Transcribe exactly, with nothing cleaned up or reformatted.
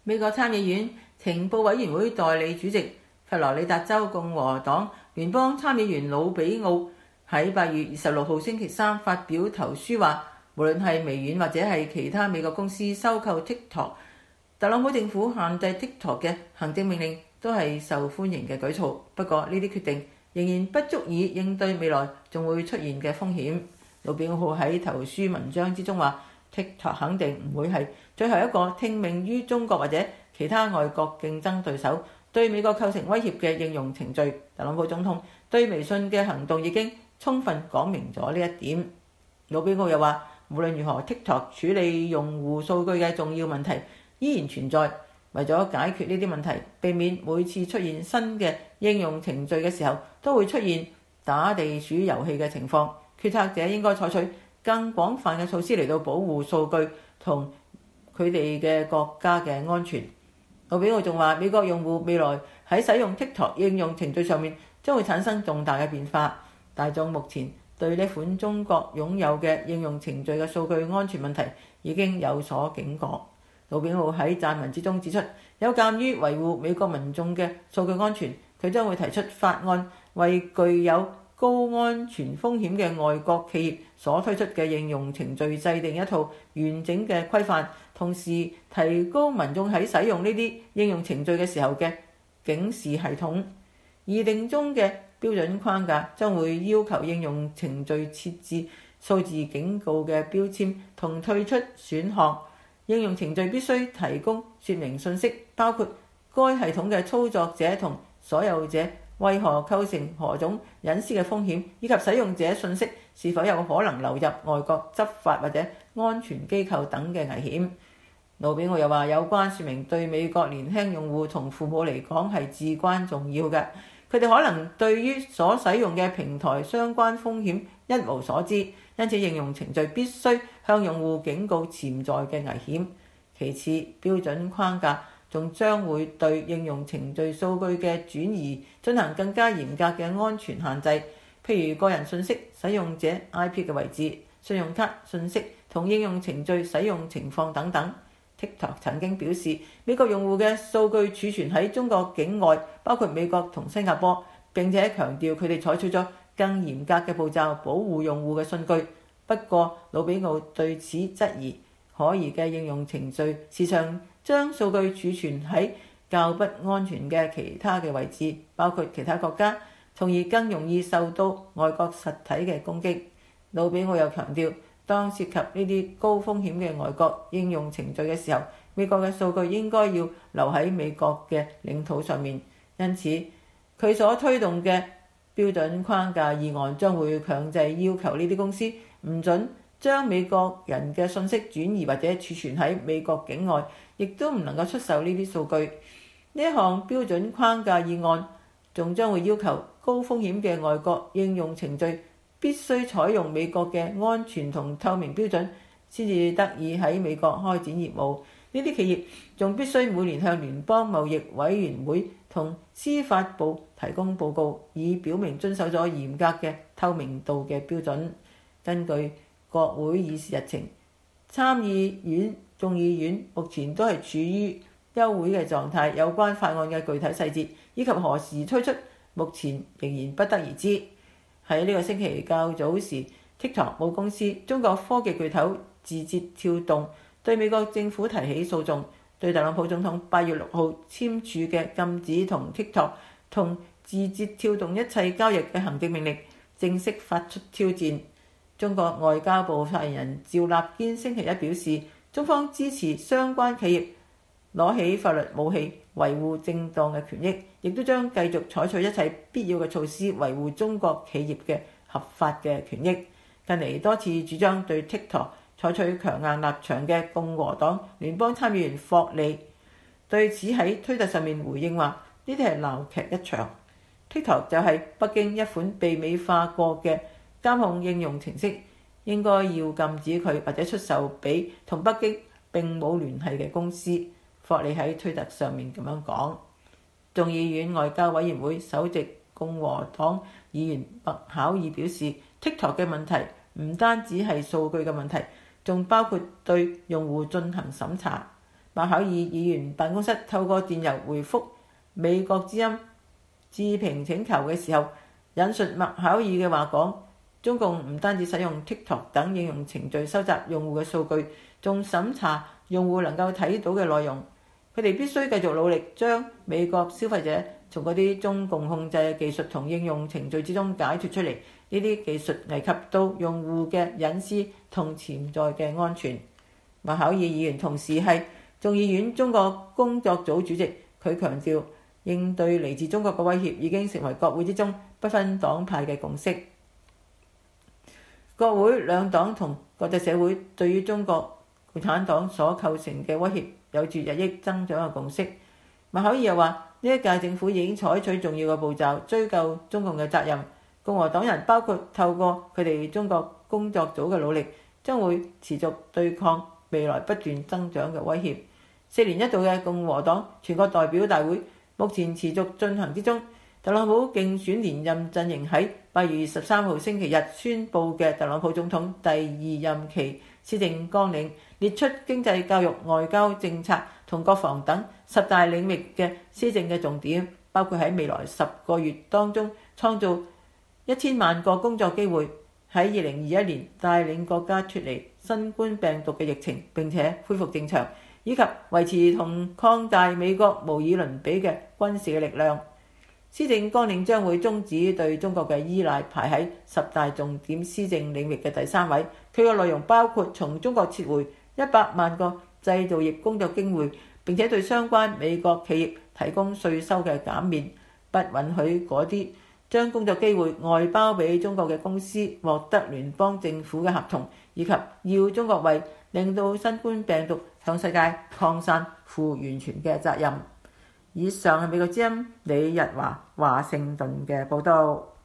美國參議院情報委員會代理主席、佛羅里達州共和黨聯邦參議員魯比奧喺八月二十六號星期三發表投書話，無論係微軟或者係其他美國公司收購 TikTok， 特朗普政府限制 TikTok 嘅行政命令都係受歡迎嘅舉措。不過呢啲決定仍然不足以應對未來仲會出現嘅風險。魯比奧喺投書文章之中話，TikTok 肯定唔會係最後一個聽命於中國或者其他外國競爭對手對美國構成威脅嘅應用程序。特朗普總統對微信嘅行動已經充分講明咗呢一點。魯比奧又話，無論如何 TikTok 處理用戶數據嘅重要問題依然存在。為咗解決呢啲問題，避免每次出現新嘅應用程序嘅時候都會出現打地鼠遊戲嘅情況，決策者應該採取更廣泛嘅措施嚟到保護數據同佢哋嘅國家嘅安全。魯比奧仲話，美國用戶未來喺使用 TikTok 應用程序上面將會產生重大嘅變化。大眾目前對呢款中國擁有嘅應用程序嘅數據安全問題已經有所警覺。魯比奧喺撰文之中指出，有鑑於維護美國民眾嘅數據安全，佢將會提出法案，為具有高安全風險嘅外國企業所推出嘅應用程序制定一套完整嘅規範，同時提高民眾喺使用呢啲應用程序嘅時候嘅警示系統。擬定中嘅標準框架將會要求應用程序設置數字警告嘅標籤同退出選項。應用程序必須提供說明信息，包括該系統嘅操作者同所有者為何構成何種隱私嘅風險，以及使用者信息是否有可能流入外國執法或者安全機構等嘅危險。魯比奧又話，有關說明對美國年輕用戶同父母嚟講係至關重要嘅，佢哋可能對於所使用嘅平台相關風險一無所知，因此應用程序必須向用戶警告潛在嘅危險。其次，標準框架仲將會對應用程序數據嘅轉移進行更加嚴格嘅安全限制，譬如個人信息、使用者 I P 嘅位置、信用卡信息同應用程序使用情況等等。TikTok 曾經表示，美國用戶嘅數據儲存喺中國境外，包括美國同新加坡，並且強調佢哋採取咗更嚴格嘅步驟保護用戶嘅信據。不過，魯比奧對此質疑，可疑嘅應用程序時常將數據儲存喺較不安全嘅其他嘅位置，包括其他國家，從而更容易受到外國實體嘅攻擊。魯比奧又強調，當涉及呢啲高風險嘅外國應用程序嘅時候，美國嘅數據應該要留喺美國嘅領土上面。因此，佢所推動嘅標準框架議案將會強制要求呢啲公司唔准將美國人嘅信息轉移或者儲存喺美國境外，亦都唔能夠出售呢啲數據。呢一項標準框架議案仲將會要求高風險嘅外國應用程序必須採用美國嘅安全同透明標準，先至得以喺美國開展業務。呢啲企業仲必須每年向聯邦貿易委員會同司法部提供報告，以表明遵守咗嚴格嘅透明度嘅標準。根據國會議事日程，參議院、眾議院目前都係處於休會嘅狀態，有關法案嘅具體細節以及何時推出，目前仍然不得而知。喺呢個星期較早時 ，TikTok 母公司中國科技巨頭字節跳動對美國政府提起訴訟，對特朗普總統八月六號簽署嘅禁止同 TikTok 同字節跳動一切交易嘅行政命令正式發出挑戰。中國外交部發言人趙立堅星期一表示，中方支持相關企業攞起法律武器維護正當嘅權益，亦都將繼續採取一切必要嘅措施維護中國企業嘅合法嘅權益。近嚟多次主張對 TikTok 採取強硬立場嘅共和黨聯邦參議員霍利對此喺推特上面回應話：呢啲係鬧劇一場。TikTok 就係北京一款被美化過嘅監控應用程式，應該要禁止佢或者出售俾同北京並冇聯繫嘅公司。霍利喺推特上面咁樣講。眾議院外交委員會首席共和黨議員麥考爾表示， TikTok 嘅問題唔單止係數據嘅問題，仲包括對用戶進行審查。 麥考爾議員辦公室透過電郵回覆美國之音置評請求嘅時候，引述麥考爾嘅話講：中共唔單止使用 TikTok 等應用程序收集用戶嘅數據，仲審查用戶能夠睇到嘅內容。佢哋必須繼續努力將美國消費者從嗰啲中共控制嘅技術同應用程序之中解脫出嚟。呢啲技術危及到用戶嘅隱私同潛在嘅安全。麥考爾議員同時係眾議院中國工作組主席，佢強調應對嚟自中國嘅威脅已經成為國會之中不分黨派嘅共識。國會兩黨同國際社會對於中國共產黨所構成嘅威脅有住日益增長嘅共識。麥考爾又話：呢一屆政府已經採取重要嘅步驟追究中共嘅責任。共和黨人包括透過佢哋中國工作組嘅努力，將會持續對抗未來不斷增長嘅威脅。四年一度嘅共和黨全國代表大會目前持續進行之中。特朗普競選連任陣營喺八月二十三號星期日宣布嘅特朗普總統第二任期施政綱領，列出經濟、教育、外交政策同國防等十大領域嘅施政嘅重點，包括喺未來十個月當中創造一千萬個工作機會，喺二零二一年帶領國家脫離新冠病毒嘅疫情並且恢復正常，以及維持同擴大美國無以倫比嘅軍事嘅力量。施政綱領將會終止對中國嘅依賴，排喺十大重點施政領域嘅第三位。佢嘅內容包括從中國撤回一百萬個製造業工作機會，並且對相關美國企業提供稅收嘅減免，不允許嗰啲將工作機會外包俾中國嘅公司獲得聯邦政府嘅合同，以及要中國為令到新冠病毒向世界擴散負完全嘅責任。以上係美國之音李日華華盛頓嘅報導。